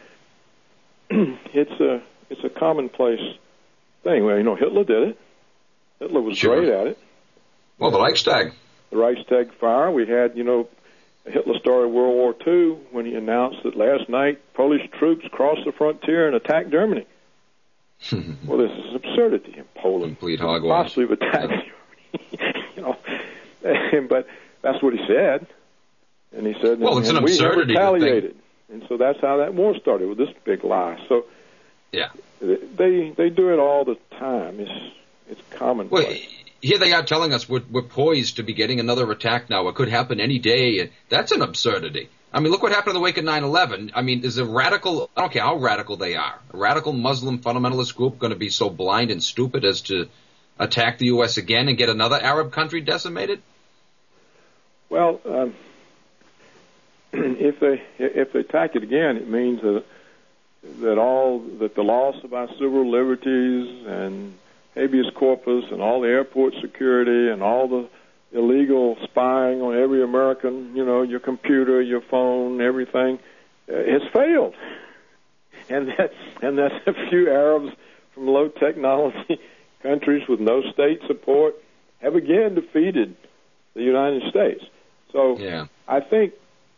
it's a commonplace thing. Well, Hitler did it. Hitler was great at it. Well, the Reichstag. The Reichstag fire. We had, Hitler started World War II when he announced that last night Polish troops crossed the frontier and attacked Germany. Well, this is absurdity in Poland. Complete hogwash. Possibly have attacked Germany. But that's what he said. And he said, well, it's an absurdity. We retaliated. And so that's how that war started, with this big lie. So they do it all the time. It's commonplace. Well, here they are telling us we're poised to be getting another attack now. It could happen any day. That's an absurdity. I mean, look what happened in the wake of 9/11. I mean, is a radical, I don't care how radical they are, a radical Muslim fundamentalist group going to be so blind and stupid as to attack the U.S. again and get another Arab country decimated? Well, if they attack it again, it means that the loss of our civil liberties and habeas corpus and all the airport security and all the illegal spying on every American, your computer, your phone, everything, has failed. And that's a few Arabs from low technology countries with no state support have again defeated the United States. So I think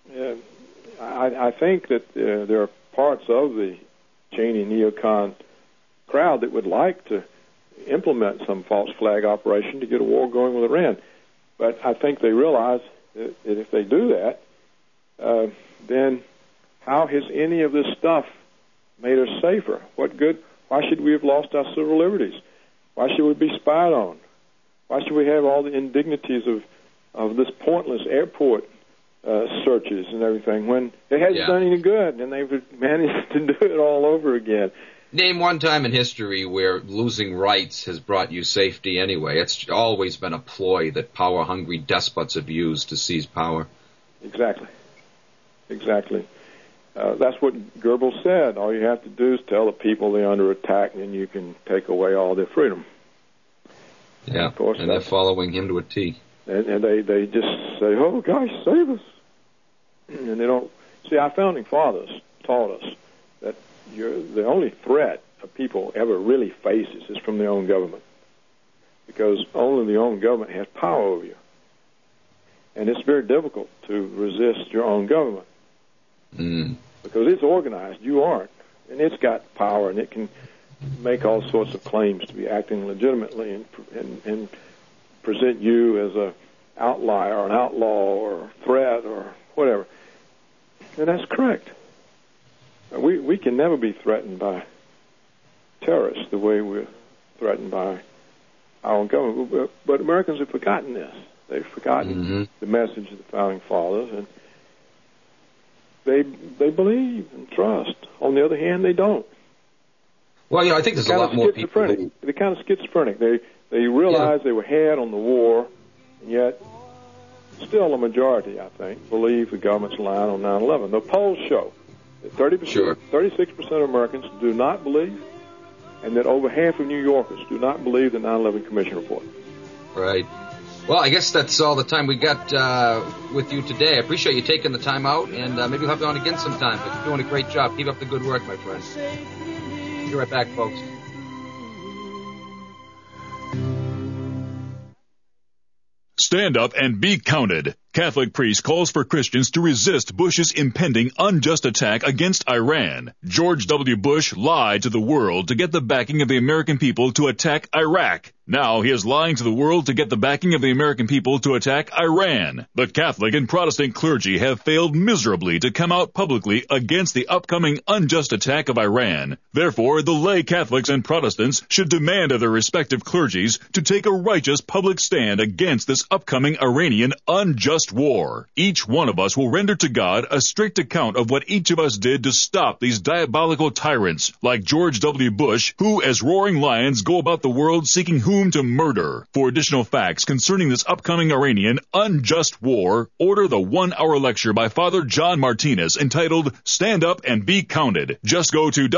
that there are parts of the Cheney neocon crowd that would like to implement some false flag operation to get a war going with Iran. But I think they realize that if they do that, then how has any of this stuff made us safer? What good? Why should we have lost our civil liberties? Why should we be spied on? Why should we have all the indignities of this pointless airport searches and everything when it hasn't done any good and they've managed to do it all over again? Name one time in history where losing rights has brought you safety anyway. It's always been a ploy that power-hungry despots have used to seize power. Exactly. That's what Goebbels said. All you have to do is tell the people they're under attack and you can take away all their freedom. Yeah, of course, and they're following him to a T. And they just say, oh, gosh, save us. And they don't. See, our founding fathers taught us that the only threat a people ever really faces is from their own government, because only the own government has power over you. And it's very difficult to resist your own government because it's organized. You aren't. And it's got power, and it can make all sorts of claims to be acting legitimately and present you as a outlier or an outlaw or a threat or whatever. And that's correct. We can never be threatened by terrorists the way we're threatened by our own government. But Americans have forgotten this. They've forgotten the message of the Founding Fathers, and they believe and trust. On the other hand, they don't. Well, I think there's a lot more people. They're kind of schizophrenic. They realize they were had on the war, and yet still a majority, I think, believe the government's lying on 9/11. The polls show that 36% of Americans do not believe, and that over half of New Yorkers do not believe the 9/11 Commission report. Right. Well, I guess that's all the time we got with you today. I appreciate you taking the time out, and maybe we'll have you on again sometime. But you're doing a great job. Keep up the good work, my friend. Be right back, folks. Stand up and be counted. Catholic priest calls for Christians to resist Bush's impending unjust attack against Iran. George W. Bush lied to the world to get the backing of the American people to attack Iraq. Now he is lying to the world to get the backing of the American people to attack Iran. The Catholic and Protestant clergy have failed miserably to come out publicly against the upcoming unjust attack of Iran. Therefore, the lay Catholics and Protestants should demand of their respective clergies to take a righteous public stand against this upcoming Iranian unjust war. Each one of us will render to God a strict account of what each of us did to stop these diabolical tyrants like George W. Bush, who as roaring lions go about the world seeking whom to murder. For additional facts concerning this upcoming Iranian unjust war, order the 1-hour lecture by Father John Martinez entitled Stand Up and Be Counted. Just go to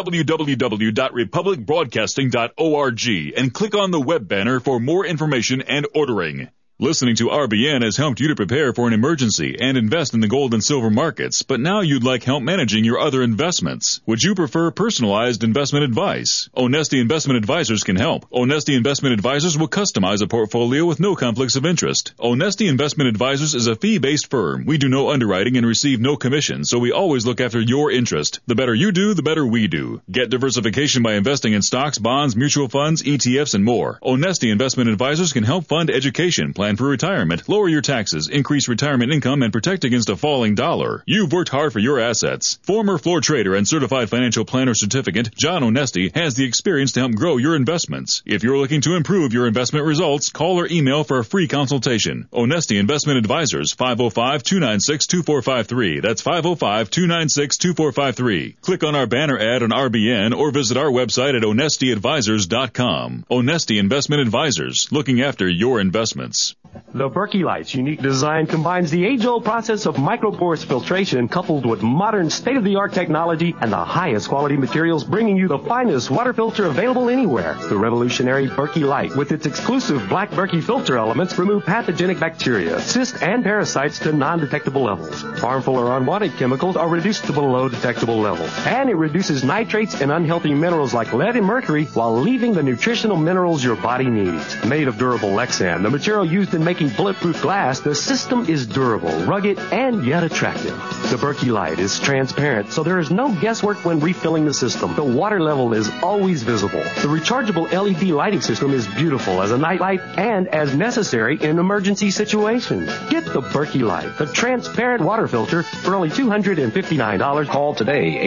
www.republicbroadcasting.org and click on the web banner for more information and ordering. Listening to RBN has helped you to prepare for an emergency and invest in the gold and silver markets, but now you'd like help managing your other investments. Would you prefer personalized investment advice? Onesti Investment Advisors can help. Onesti Investment Advisors will customize a portfolio with no conflicts of interest. Onesti Investment Advisors is a fee-based firm. We do no underwriting and receive no commission, so we always look after your interest. The better you do, the better we do. Get diversification by investing in stocks, bonds, mutual funds, ETFs, and more. Onesti Investment Advisors can help fund education, plan for retirement, lower your taxes, increase retirement income, and protect against a falling dollar. You've worked hard for your assets. Former floor trader and certified financial planner certificate, John Onesti, has the experience to help grow your investments. If you're looking to improve your investment results, call or email for a free consultation. Onesti Investment Advisors, 505-296-2453. That's 505-296-2453. Click on our banner ad on RBN or visit our website at onestiadvisors.com. Onesti Investment Advisors, looking after your investments. The Berkey Light's unique design combines the age-old process of microporous filtration coupled with modern state-of-the-art technology and the highest quality materials, bringing you the finest water filter available anywhere. The revolutionary Berkey Light, with its exclusive black Berkey filter elements, remove pathogenic bacteria, cysts, and parasites to non-detectable levels. Harmful or unwanted chemicals are reduced to below detectable levels. And it reduces nitrates and unhealthy minerals like lead and mercury while leaving the nutritional minerals your body needs. Made of durable Lexan, the material used in making bulletproof glass, the system is durable, rugged, and yet attractive. The Berkey Light is transparent, so there is no guesswork when refilling the system. The water level is always visible. The rechargeable LED lighting system is beautiful as a night light and as necessary in emergency situations. Get the Berkey Light, the transparent water filter, for only $259. Call today,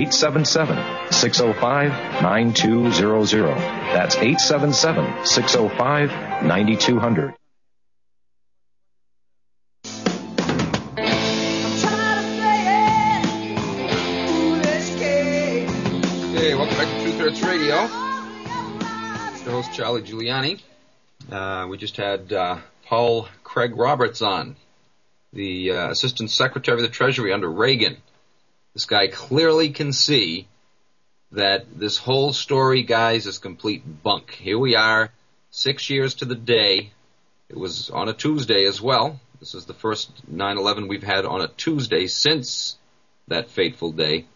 877-605-9200. That's 877-605-9200. Hey, welcome back to Truth Hurts Radio. It's your host, Charlie Giuliani. We just had Paul Craig Roberts on, the Assistant Secretary of the Treasury under Reagan. This guy clearly can see that this whole story, guys, is complete bunk. Here we are, 6 years to the day. It was on a Tuesday as well. This is the first 9/11 we've had on a Tuesday since that fateful day.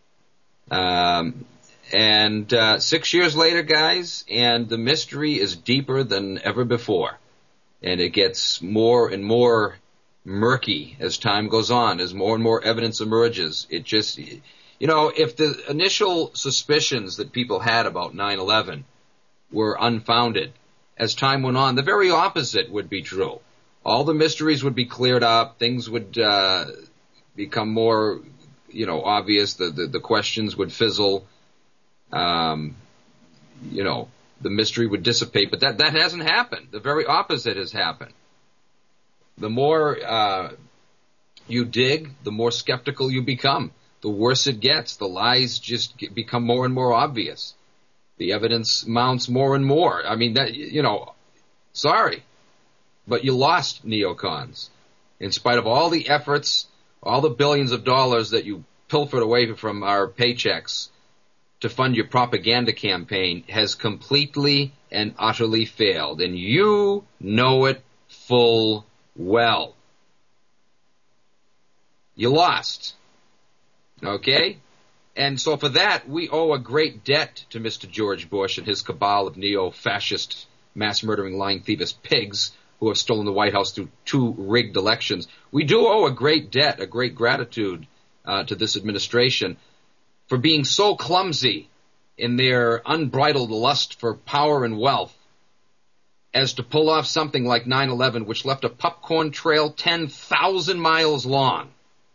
And 6 years later, guys, and the mystery is deeper than ever before. And it gets more and more murky as time goes on, as more and more evidence emerges. If the initial suspicions that people had about 9/11 were unfounded, as time went on, the very opposite would be true. All the mysteries would be cleared up. Things would become more, obvious. The questions would fizzle. The mystery would dissipate. But that hasn't happened. The very opposite has happened. The more you dig, the more skeptical you become. The worse it gets. The lies just become more and more obvious. The evidence mounts more and more. I mean, sorry, but you lost, neocons. In spite of all the efforts, all the billions of dollars that you pilfered away from our paychecks to fund your propaganda campaign has completely and utterly failed. And you know it full well. You lost. Okay? And so for that, we owe a great debt to Mr. George Bush and his cabal of neo-fascist, mass-murdering, lying, thievish pigs who have stolen the White House through 2 rigged elections. We do owe a great debt, a great gratitude to this administration for being so clumsy in their unbridled lust for power and wealth as to pull off something like 9/11, which left a popcorn trail 10,000 miles long,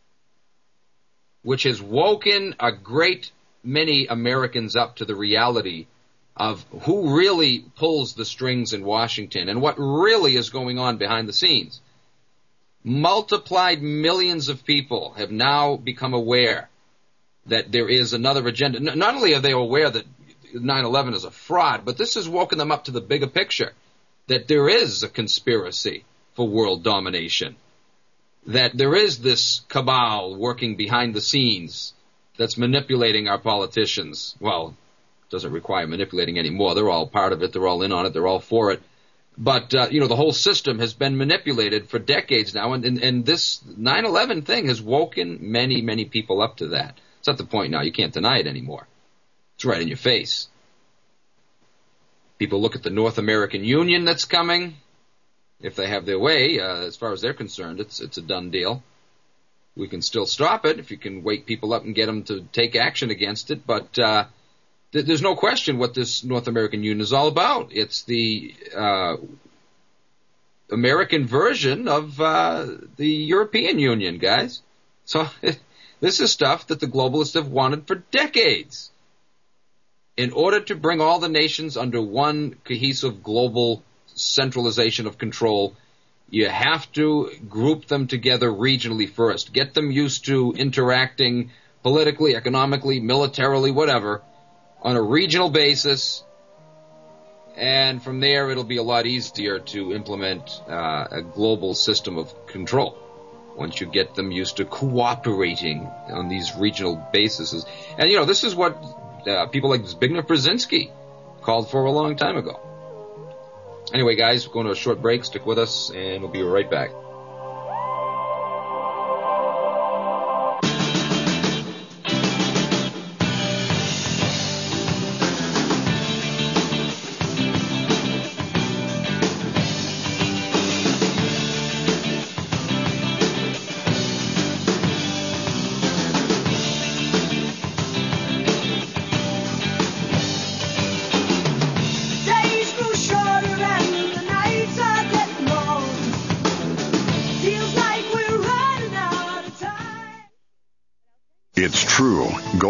which has woken a great many Americans up to the reality of who really pulls the strings in Washington and what really is going on behind the scenes. Multiplied millions of people have now become aware that there is another agenda. Not only are they aware that 9/11 is a fraud, but this has woken them up to the bigger picture, that there is a conspiracy for world domination, that there is this cabal working behind the scenes that's manipulating our politicians. Well, it doesn't require manipulating anymore. They're all part of it. They're all in on it. They're all for it. But, the whole system has been manipulated for decades now, and this 9/11 thing has woken many, many people up to that. It's at the point now you can't deny it anymore. It's right in your face. People look at the North American Union that's coming. If they have their way, as far as they're concerned, it's a done deal. We can still stop it if you can wake people up and get them to take action against it. But there's no question what this North American Union is all about. It's the American version of the European Union, guys. So this is stuff that the globalists have wanted for decades. In order to bring all the nations under one cohesive global centralization of control, you have to group them together regionally first. Get them used to interacting politically, economically, militarily, whatever, on a regional basis. And from there, it'll be a lot easier to implement a global system of control once you get them used to cooperating on these regional bases. And, this is what people like Zbigniew Brzezinski called for a long time ago. Anyway, guys, we're going to a short break. Stick with us, and we'll be right back. It's true.